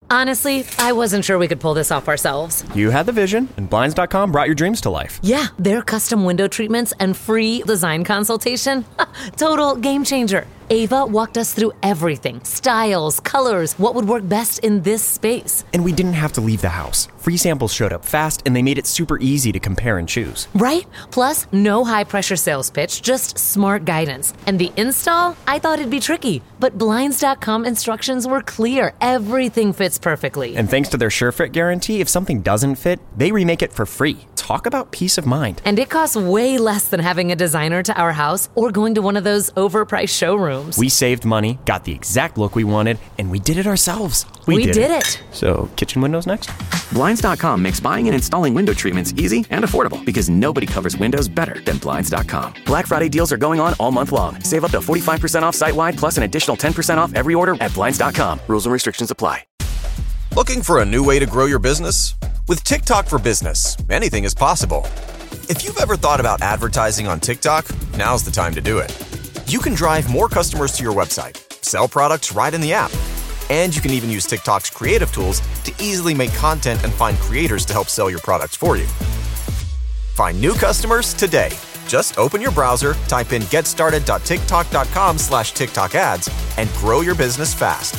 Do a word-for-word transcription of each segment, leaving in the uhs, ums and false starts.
Honestly, I wasn't sure we could pull this off ourselves. You had the vision, and Blinds dot com brought your dreams to life. Yeah, their custom window treatments and free design consultation. Total game changer. Ava walked us through everything. Styles, colors, what would work best in this space. And we didn't have to leave the house. Free samples showed up fast, and they made it super easy to compare and choose. Right? Plus, no high-pressure sales pitch, just smart guidance. And the install? I thought it'd be tricky, but Blinds dot com instructions were clear. Everything fits perfectly. And thanks to their SureFit guarantee, if something doesn't fit, they remake it for free. Talk about peace of mind. And it costs way less than having a designer to our house or going to one of those overpriced showrooms. We saved money, got the exact look we wanted, and we did it ourselves. We, we did, did it. it. So, kitchen windows next? Blinds dot com makes buying and installing window treatments easy and affordable because nobody covers windows better than Blinds dot com. Black Friday deals are going on all month long. Save up to forty-five percent off site-wide plus an additional ten percent off every order at Blinds dot com. Rules and restrictions apply. Looking for a new way to grow your business? With TikTok for Business, anything is possible. If you've ever thought about advertising on TikTok, now's the time to do it. You can drive more customers to your website, sell products right in the app, and you can even use TikTok's creative tools to easily make content and find creators to help sell your products for you. Find new customers today. Just open your browser, type in getstarted dot tiktok dot com slash TikTok ads, and grow your business fast.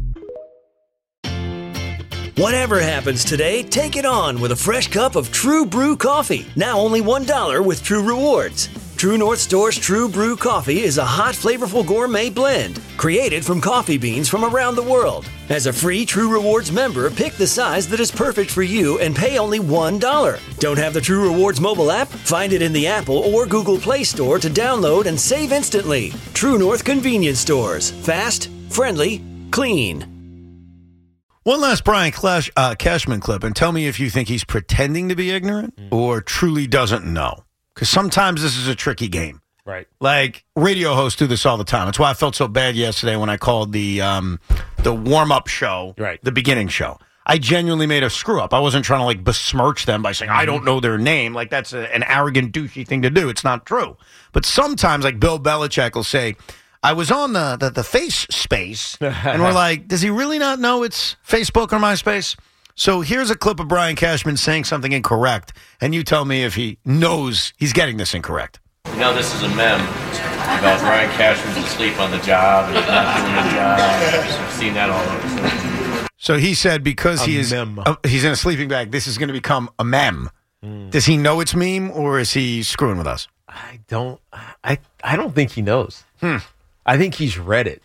Whatever happens today, take it on with a fresh cup of True Brew coffee. Now only one dollar with True Rewards. True North Store's True Brew coffee is a hot, flavorful gourmet blend created from coffee beans from around the world. As a free True Rewards member, pick the size that is perfect for you and pay only one dollar. Don't have the True Rewards mobile app? Find it in the Apple or Google Play Store to download and save instantly. True North Convenience Stores. Fast, friendly, clean. One last Brian Clash, uh, Cashman clip, and tell me if you think he's pretending to be ignorant mm. or truly doesn't know. Because sometimes this is a tricky game. Right. Like, radio hosts do this all the time. That's why I felt so bad yesterday when I called the um, the warm-up show, right. the beginning show. I genuinely made a screw-up. I wasn't trying to, like, besmirch them by saying, I don't know their name. Like, that's a, an arrogant, douchey thing to do. It's not true. But sometimes, like, Bill Belichick will say, I was on the, the, the face space, and we're like, does he really not know it's Facebook or MySpace? So here's a clip of Brian Cashman saying something incorrect, and you tell me if he knows he's getting this incorrect. You know, this is a meme about Brian Cashman's asleep on the job, and he's not doing the job. I've seen that all over. So he said because a he is uh, he's in a sleeping bag, this is going to become a meme. Mm. Does he know it's meme, or is he screwing with us? I don't. I I don't think he knows. Hmm. I think he's read it.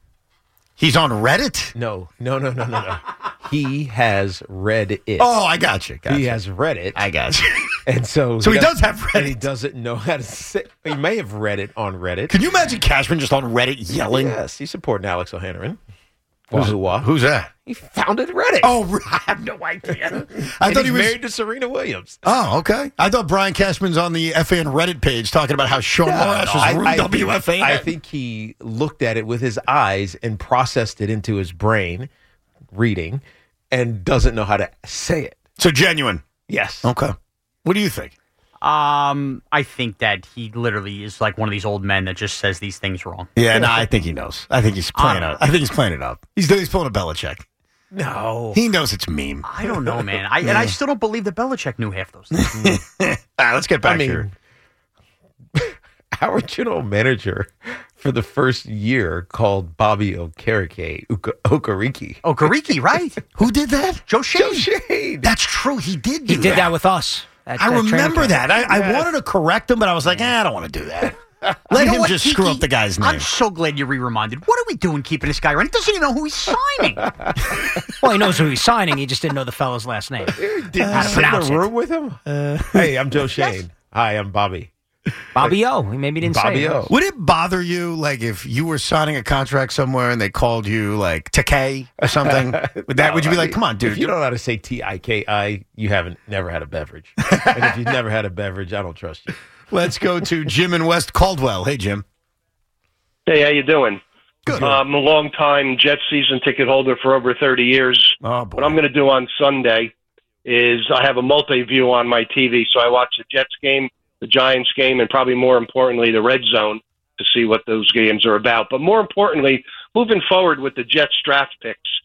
He's on Reddit? No, no, no, no, no, no. He has read it. Oh, I got you. Got he you. has read it. I got you. And so, so he, he does, does have Reddit. And he doesn't know how to say. He may have read it on Reddit. Can you imagine Cashman just on Reddit yelling? Yes, he's supporting Alex O'Hanlon. Who's, who's that? He founded Reddit. Oh, I have no idea. I and thought he's he was married to Serena Williams. Oh, okay. I thought Brian Cashman's on the F A N Reddit page talking about how Sean no, Morash no, has ruined I, I W F A N. Think, I think he looked at it with his eyes and processed it into his brain, reading, and doesn't know how to say it. So genuine. Yes. Okay. What do you think? Um, I think that he literally is like one of these old men that just says these things wrong. Yeah, no, I think he knows. I think he's playing um, out. I think he's playing it up. He's he's pulling a Belichick. No, he knows it's meme. I don't know, man. I yeah. and I still don't believe that Belichick knew half those things. All right, let's get back I mean, here. Our general manager for the first year called Bobby Okereke Okereke. Okereke, right? Who did that? Joe Shane. Joe Shane. That's true. He did. Do he did that. that with us. At, I remember that. I, yes. I wanted to correct him, but I was like, eh, I don't want to do that. Let you know him what, just Kiki, screw up the guy's name. I'm so glad you re-reminded. What are we doing keeping this guy around? He doesn't even know who he's signing. Well, he knows who he's signing. He just didn't know the fellow's last name. Did you uh, sit in the room with him? Uh, hey, I'm Joe Shane. Yes. Hi, I'm Bobby. Bobby O. Maybe he didn't Bobby say O. it. Would it bother you, like, if you were signing a contract somewhere and they called you, like, T K or something? Would that? No, would you be like, come on, dude? If you don't know how to say T I K I, you haven't never had a beverage. And if you've never had a beverage, I don't trust you. Let's go to Jim in West Caldwell. Hey, Jim. Hey, how you doing? Good. Uh, I'm a long-time Jets season ticket holder for over thirty years. Oh, boy. What I'm going to do on Sunday is I have a multi-view on my T V, so I watch the Jets game, the Giants game, and probably more importantly, the Red Zone to see what those games are about. But more importantly, moving forward with the Jets draft picks,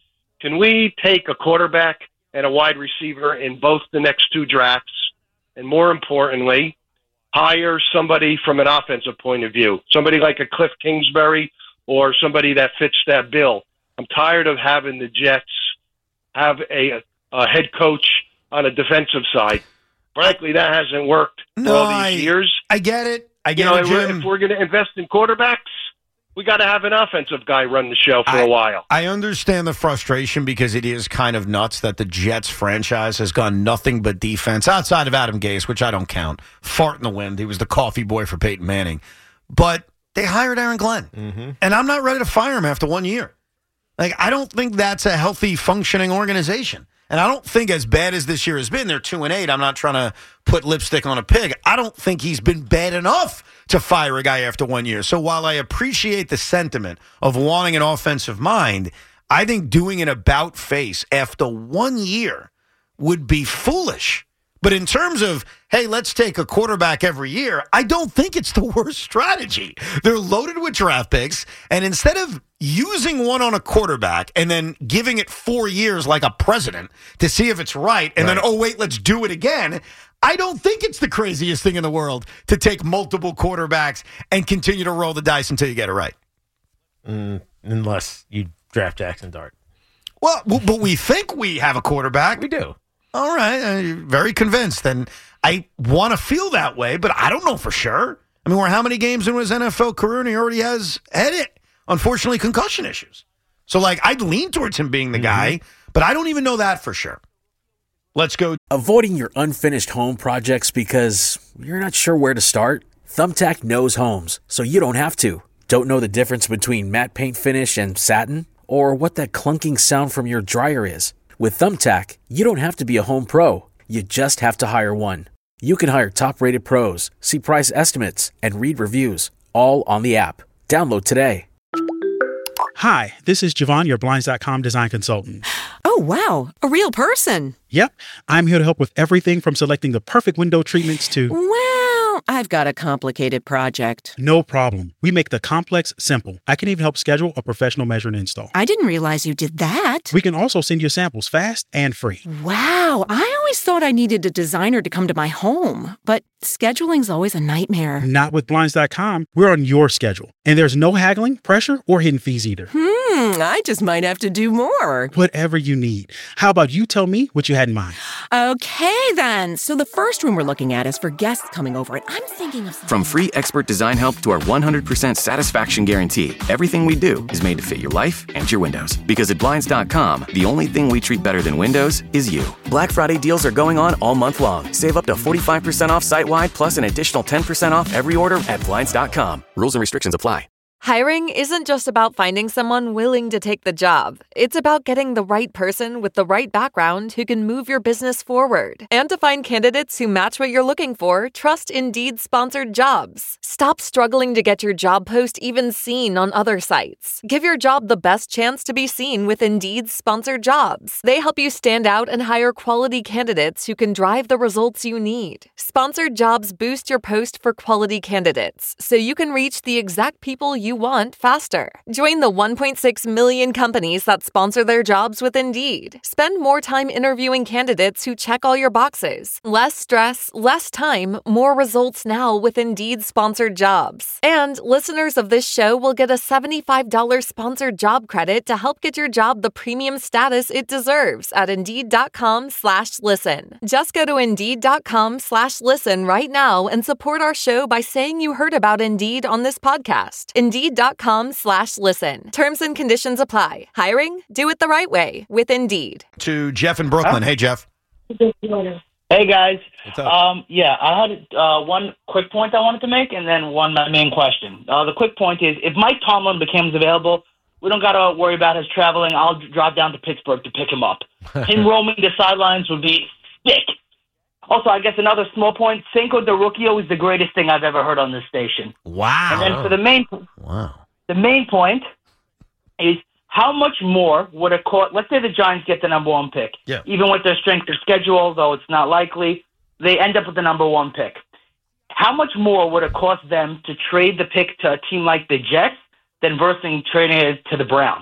can we take a quarterback and a wide receiver in both the next two drafts, and more importantly, hire somebody from an offensive point of view, somebody like a Cliff Kingsbury or somebody that fits that bill. I'm tired of having the Jets have a, a head coach on a defensive side. Frankly, that hasn't worked No, for all these I, years. I get it. I get you know, it, Jim. if we're going to invest in quarterbacks, we got to have an offensive guy run the show for I, a while. I understand the frustration because it is kind of nuts that the Jets franchise has gone nothing but defense outside of Adam Gase, which I don't count. Fart in the wind. He was the coffee boy for Peyton Manning. But they hired Aaron Glenn. Mm-hmm. And I'm not ready to fire him after one year. Like, I don't think that's a healthy, functioning organization. And I don't think as bad as this year has been, they're two and eight. I'm not trying to put lipstick on a pig. I don't think he's been bad enough to fire a guy after one year. So while I appreciate the sentiment of wanting an offensive mind, I think doing an about face after one year would be foolish. But in terms of, hey, let's take a quarterback every year, I don't think it's the worst strategy. They're loaded with draft picks, and instead of using one on a quarterback and then giving it four years like a president to see if it's right, and right. then, oh, wait, let's do it again, I don't think it's the craziest thing in the world to take multiple quarterbacks and continue to roll the dice until you get it right. Mm, unless you draft Jackson Dart. Well, but we think we have a quarterback. We do. All right. I'm very convinced. And I want to feel that way, but I don't know for sure. I mean, we're how many games into his N F L career, and he already has had it. Unfortunately, concussion issues. So, like, I'd lean towards him being the mm-hmm. guy, but I don't even know that for sure. Let's go. Avoiding your unfinished home projects because you're not sure where to start? Thumbtack knows homes, so you don't have to. Don't know the difference between matte paint finish and satin? Or what that clunking sound from your dryer is? With Thumbtack, you don't have to be a home pro. You just have to hire one. You can hire top-rated pros, see price estimates, and read reviews, all on the app. Download today. Hi, this is Javon, your Blinds dot com design consultant. Oh, wow. A real person. Yep. I'm here to help with everything from selecting the perfect window treatments to... Well, I've got a complicated project. No problem. We make the complex simple. I can even help schedule a professional measure and install. I didn't realize you did that. We can also send you samples fast and free. Wow. I always thought I needed a designer to come to my home, but scheduling's always a nightmare. Not with Blinds dot com. We're on your schedule. And there's no haggling, pressure, or hidden fees either. Hmm, I just might have to do more. Whatever you need. How about you tell me what you had in mind? Okay, then. So the first room we're looking at is for guests coming over, and I'm thinking of something. From free expert design help to our one hundred percent satisfaction guarantee, everything we do is made to fit your life and your windows. Because at Blinds dot com, the only thing we treat better than windows is you. Black Friday deals are going on all month long. Save up to forty-five percent off site-wide, plus an additional ten percent off every order at Blinds dot com. Rules and restrictions apply. Hiring isn't just about finding someone willing to take the job. It's about getting the right person with the right background who can move your business forward. And to find candidates who match what you're looking for, trust Indeed sponsored jobs. Stop struggling to get your job post even seen on other sites. Give your job the best chance to be seen with Indeed sponsored jobs. They help you stand out and hire quality candidates who can drive the results you need. Sponsored jobs boost your post for quality candidates, so you can reach the exact people you want faster. Join the one point six million companies that sponsor their jobs with Indeed. Spend more time interviewing candidates who check all your boxes. Less stress, less time, more results now with Indeed sponsored jobs. And listeners of this show will get a seventy-five dollars sponsored job credit to help get your job the premium status it deserves at Indeed.com slash listen. Just go to Indeed.com slash listen right now and support our show by saying you heard about Indeed on this podcast. Indeed.com slash listen. Terms and conditions apply. Hiring? Do it the right way with Indeed. To Jeff in Brooklyn. Hey, Jeff. Hey, guys. What's up? Um, yeah, I had uh, one quick point I wanted to make and then one main question. Uh, the quick point is, if Mike Tomlin becomes available, we don't got to worry about his traveling. I'll drive down to Pittsburgh to pick him up. Him roaming the sidelines would be sick. Also, I guess another small point, Cinco de Rookie is the greatest thing I've ever heard on this station. Wow. And then for the main wow. the main point is, how much more would it cost? Let's say the Giants get the number one pick. Yeah. Even with their strength of schedule, though it's not likely, they end up with the number one pick. How much more would it cost them to trade the pick to a team like the Jets than versus trading it to the Browns?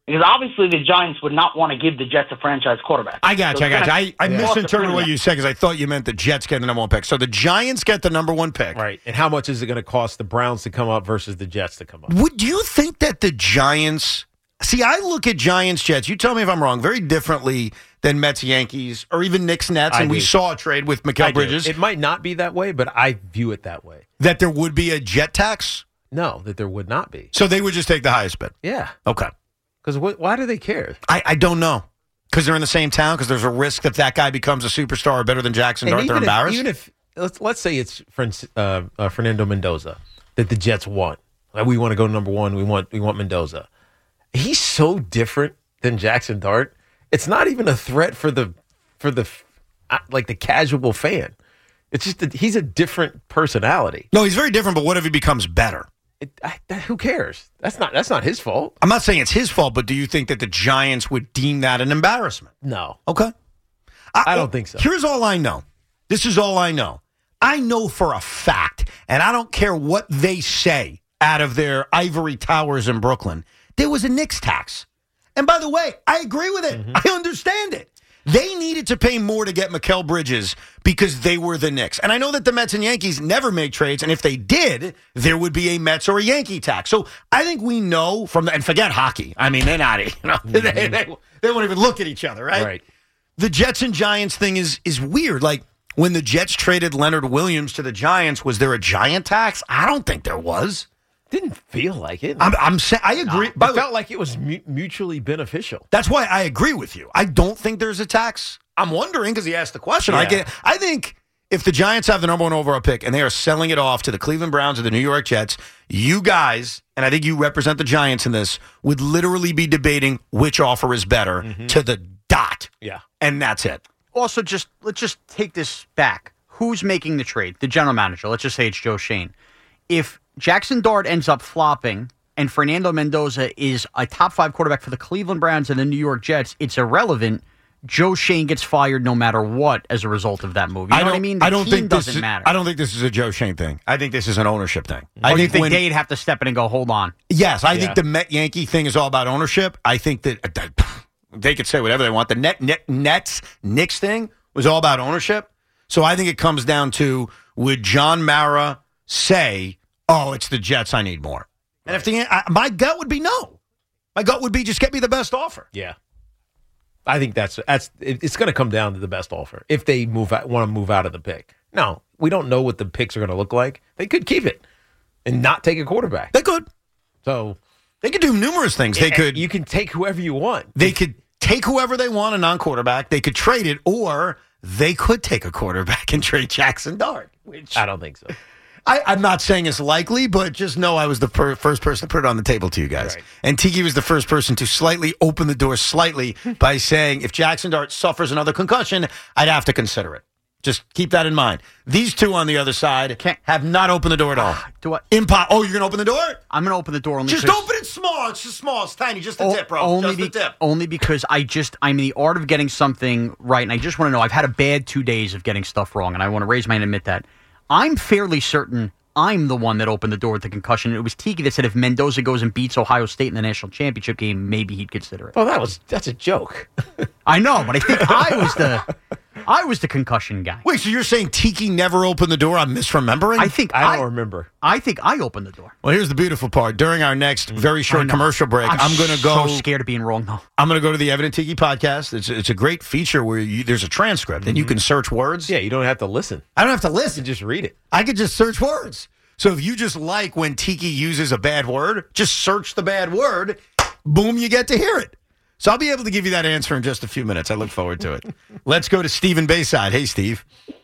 Because obviously the Giants would not want to give the Jets a franchise quarterback. I got So you. I got it's you. gonna I, I cost a misinterpreted what premium. you said because I thought you meant the Jets get the number one pick. So the Giants get the number one pick. Right. And how much is it going to cost the Browns to come up versus the Jets to come up? Would you think that the Giants see, I look at Giants Jets, you tell me if I'm wrong, very differently than Mets Yankees or even Knicks Nets, I and we do. saw a trade with I Mikal do. Bridges. It might not be that way, but I view it that way. That there would be a jet tax? No, that there would not be. So they would just take the highest bid. Yeah. Okay. Because why do they care? I, I don't know. Because they're in the same town? Because there's a risk that that guy becomes a superstar or better than Jackson Dart? They're even if, embarrassed? even if let's let's say it's Fran- uh, uh, Fernando Mendoza that the Jets want. Like, we want to go number one. We want we want Mendoza. He's so different than Jackson Dart. It's not even a threat for the for the uh, like the casual fan. It's just that he's a different personality. No, he's very different, but what if he becomes better? It, I, that, who cares? That's not that's not his fault. I'm not saying it's his fault, but do you think that the Giants would deem that an embarrassment? No. Okay. I, I don't think so. Here's all I know. This is all I know. I know for a fact, and I don't care what they say out of their ivory towers in Brooklyn, there was a Knicks tax. And by the way, I agree with it. Mm-hmm. I understand it. They needed to pay more to get Mikal Bridges because they were the Knicks. And I know that the Mets and Yankees never make trades, and if they did, there would be a Mets or a Yankee tax. So I think we know from the, and forget hockey. I mean, they're not, you know, they, they, they won't even look at each other, right? Right. The Jets and Giants thing is is weird. Like, when the Jets traded Leonard Williams to the Giants, was there a Giant tax? I don't think there was. Didn't feel like it. I'm, I'm saying I agree. No, By it the way, felt like it was mu- mutually beneficial. that's why I agree with you. I don't think there's a tax. I'm wondering because he asked the question. I Yeah. get. I think if the Giants have the number one overall pick and they are selling it off to the Cleveland Browns or the New York Jets, you guys, and I think you represent the Giants in this, would literally be debating which offer is better Mm-hmm. to the dot. Yeah. And that's it. Also, just let's just take this back. Who's making the trade? The general manager. Let's just say it's Joe Shane. If Jackson Dart ends up flopping and Fernando Mendoza is a top five quarterback for the Cleveland Browns and the New York Jets, it's irrelevant. Joe Shane gets fired no matter what as a result of that move. You know what I mean? The I don't team think this doesn't is, matter. I don't think this is a Joe Shane thing. I think this is an ownership thing. I I think, think when- they'd have to step in and go, hold on. Yes, I Yeah. think the Met Yankee thing is all about ownership. I think that, that they could say whatever they want. The net, net Nets Knicks thing was all about ownership. So I think it comes down to, would John Mara say, "Oh, it's the Jets. I need more." And if the I, my gut would be no, my gut would be just get me the best offer. Yeah. I think that's that's it, it's going to come down to the best offer if they move out, want to move out of the pick. No, we don't know what the picks are going to look like. They could keep it and not take a quarterback. They could. So they could do numerous things. They could. You can take whoever you want. They could take whoever they want, a non-quarterback. They could trade it, or they could take a quarterback and trade Jackson Dart. Which I don't think so. I, I'm not saying it's likely, but just know I was the per- first person to put it on the table to you guys. Right. And Tiki was the first person to slightly open the door slightly by saying, if Jackson Dart suffers another concussion, I'd have to consider it. Just keep that in mind. These two on the other side Can't- have not opened the door at all. Do what? Impo- oh, you're going to open the door? I'm going to open the door only Just because- open it small. It's just small. It's tiny. Just the O- tip, bro. Only, just be- the tip. only because I just, I'm in the art of getting something right, and I just want to know, I've had a bad two days of getting stuff wrong, and I want to raise my hand and admit that. I'm fairly certain I'm the one that opened the door with the concussion. It was Tiki that said if Mendoza goes and beats Ohio State in the national championship game, maybe he'd consider it. Oh, that was that's a joke. I know, but I think I was the I was the concussion guy. Wait, so you're saying Tiki never opened the door? I'm misremembering? I think I I, don't remember. I think I opened the door. Well, here's the beautiful part. During our next very I short know. commercial break, I'm, I'm, going to go. so scared of being wrong, though. I'm going to go to the Evident Tiki podcast. It's it's a great feature where you, there's a transcript and you can search words. Yeah, you don't have to listen. I don't have to listen. Just read it. I could just search words. So if you just like when Tiki uses a bad word, just search the bad word. Boom, you get to hear it. So I'll be able to give you that answer in just a few minutes. I look forward to it. Let's go to Steve in Bayside. Hey, Steve.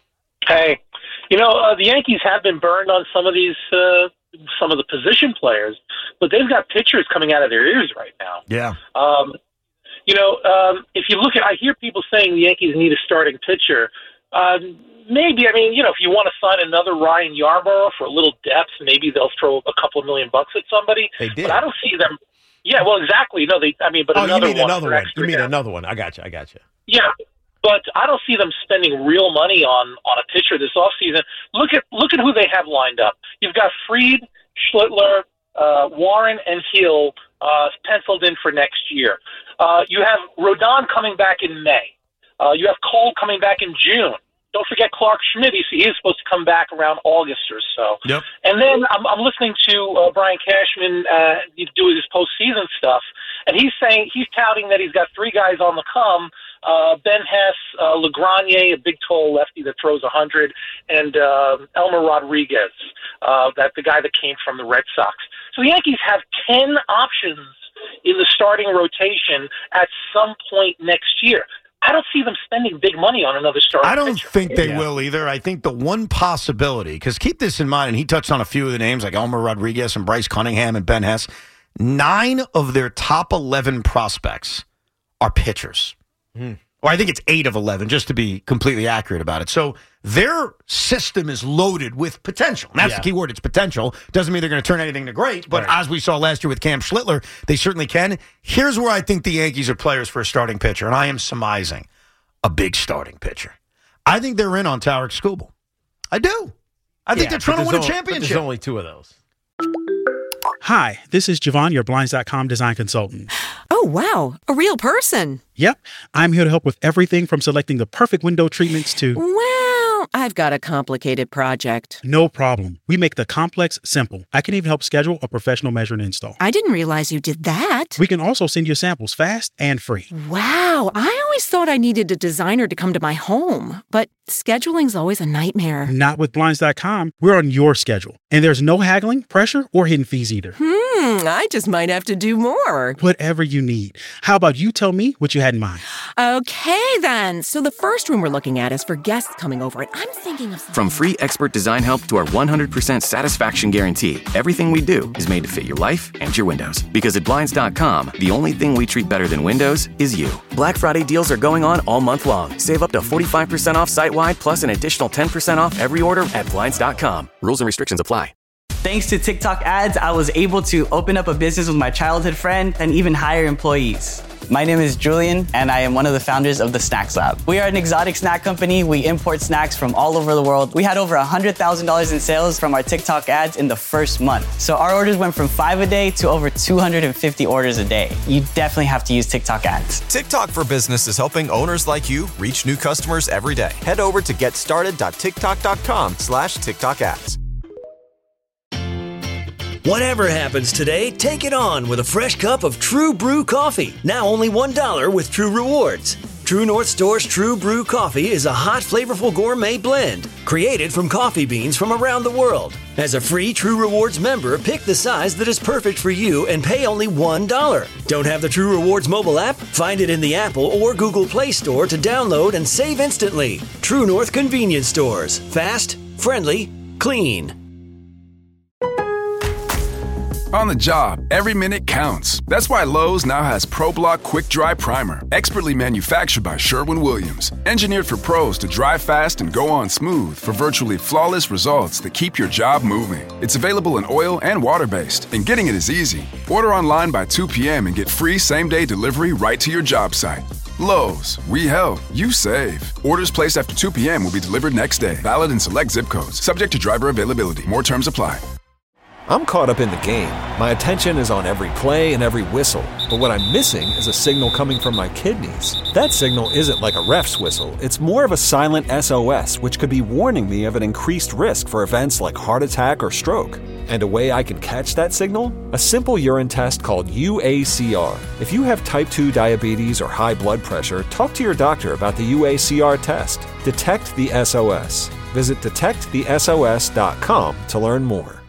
Hey, you know, uh, the Yankees have been burned on some of these, uh, some of the position players, but they've got pitchers coming out of their ears right now. Yeah. Um, you know, um, if you look at, I hear people saying the Yankees need a starting pitcher. Um, maybe, I mean, you know, if you want to sign another Ryan Yarborough for a little depth, maybe they'll throw a couple of million bucks at somebody. They did. But I don't see them. Yeah, well, exactly. No, they. I mean, but Oh, you another mean one. another for one? extra You mean depth. another one? I got you. I got you. Yeah, but I don't see them spending real money on, on a pitcher this offseason. Look at look at who they have lined up. You've got Fried, Schlittler, uh, Warren and Hill uh, penciled in for next year. Uh, you have Rodon coming back in May. Uh, you have Cole coming back in June. Don't forget Clark Schmidt. He is supposed to come back around August or so. Yep. And then I'm, I'm listening to uh, Brian Cashman uh, do his postseason stuff, and he's saying he's touting that he's got three guys on the come: uh, Ben Hess, uh, LeGranier, a big tall lefty that throws a hundred, and uh, Elmer Rodriguez, uh, that the guy that came from the Red Sox. So the Yankees have ten options in the starting rotation at some point next year. I don't see them spending big money on another starting I don't pitcher. think they Yeah. will either. I think the one possibility, because keep this in mind, and he touched on a few of the names like Elmer Rodriguez and Bryce Cunningham and Ben Hess. Nine of their top eleven prospects are pitchers. Hmm. Or I think it's eight of eleven, just to be completely accurate about it. So their system is loaded with potential. And that's Yeah. the key word. It's potential. Doesn't mean they're going to turn anything to great. But Right. as we saw last year with Cam Schlittler, they certainly can. Here's where I think the Yankees are players for a starting pitcher, and I am surmising a big starting pitcher. I think they're in on Tarek Skubal. I do. I think Yeah, they're trying but to win a there's only- but championship. There's only two of those. Hi, this is Javon, your Blinds dot com design consultant. Oh, wow. A real person. Yep, I'm here to help with everything from selecting the perfect window treatments to... Well, I've got a complicated project. No problem. We make the complex simple. I can even help schedule a professional measure and install. I didn't realize you did that. We can also send you samples fast and free. Wow, I always thought I needed a designer to come to my home, but scheduling's always a nightmare. Not with Blinds dot com. We're on your schedule. And there's no haggling, pressure, or hidden fees either. Hmm, I just might have to do more. Whatever you need. How about you tell me what you had in mind? Okay, then. So the first room we're looking at is for guests coming over, and I'm thinking of something. From free expert design help to our one hundred percent satisfaction guarantee, everything we do is made to fit your life and your windows. Because at Blinds dot com, the only thing we treat better than windows is you. Black Friday deals are going on all month long. Save up to forty-five percent off site-wide, plus an additional ten percent off every order at Blinds dot com. Rules and restrictions apply. Thanks to TikTok ads, I was able to open up a business with my childhood friend and even hire employees. My name is Julian, and I am one of the founders of the Snacks Lab. We are an exotic snack company. We import snacks from all over the world. We had over one hundred thousand dollars in sales from our TikTok ads in the first month. So our orders went from five a day to over two hundred fifty orders a day. You definitely have to use TikTok ads. TikTok for Business is helping owners like you reach new customers every day. Head over to getstarted.tiktok.com slash TikTok ads. Whatever happens today, take it on with a fresh cup of True Brew coffee. Now only one dollar with True Rewards. True North Store's True Brew coffee is a hot, flavorful gourmet blend created from coffee beans from around the world. As a free True Rewards member, pick the size that is perfect for you and pay only one dollar. Don't have the True Rewards mobile app? Find it in the Apple or Google Play Store to download and save instantly. True North Convenience Stores. Fast, friendly, clean. On the job, every minute counts. That's why Lowe's now has ProBlock Quick Dry Primer, expertly manufactured by Sherwin-Williams. Engineered for pros to dry fast and go on smooth for virtually flawless results that keep your job moving. It's available in oil and water-based, and getting it is easy. Order online by two p.m. and get free same-day delivery right to your job site. Lowe's, we help, you save. Orders placed after two p.m. will be delivered next day. Valid in select zip codes. Subject to driver availability. More terms apply. I'm caught up in the game. My attention is on every play and every whistle. But what I'm missing is a signal coming from my kidneys. That signal isn't like a ref's whistle. It's more of a silent S O S, which could be warning me of an increased risk for events like heart attack or stroke. And a way I can catch that signal? A simple urine test called U A C R. If you have type two diabetes or high blood pressure, talk to your doctor about the U A C R test. Detect the S O S. Visit detect the S O S dot com to learn more.